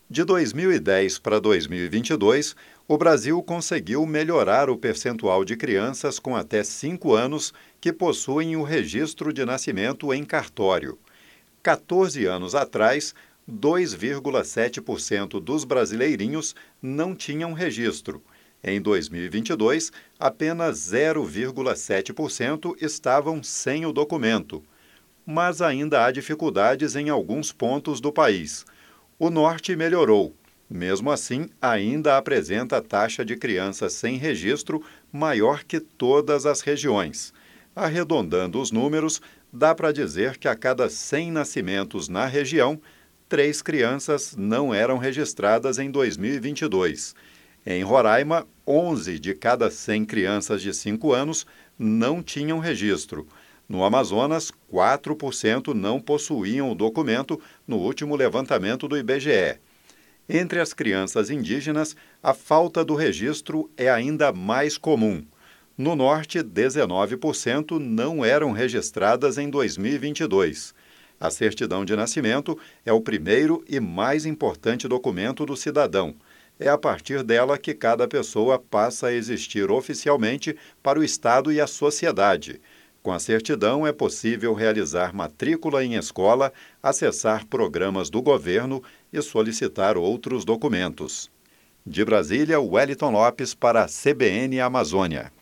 De 2010 para 2022, o Brasil conseguiu melhorar o percentual de crianças com até 5 anos que possuem o registro de nascimento em cartório. 14 anos atrás, 2,7% dos brasileirinhos não tinham registro. Em 2022, apenas 0,7% estavam sem o documento. Mas ainda há dificuldades em alguns pontos do país. O norte melhorou. Mesmo assim, ainda apresenta taxa de crianças sem registro maior que todas as regiões. Arredondando os números, dá para dizer que a cada 100 nascimentos na região, 3 crianças não eram registradas em 2022. Em Roraima, 11 de cada 100 crianças de 5 anos não tinham registro. No Amazonas, 4% não possuíam o documento no último levantamento do IBGE. Entre as crianças indígenas, a falta do registro é ainda mais comum. No norte, 19% não eram registradas em 2022. A certidão de nascimento é o primeiro e mais importante documento do cidadão. É a partir dela que cada pessoa passa a existir oficialmente para o Estado e a sociedade. Com a certidão é possível realizar matrícula em escola, acessar programas do governo e solicitar outros documentos. De Brasília, Wellington Lopes para a CBN Amazônia.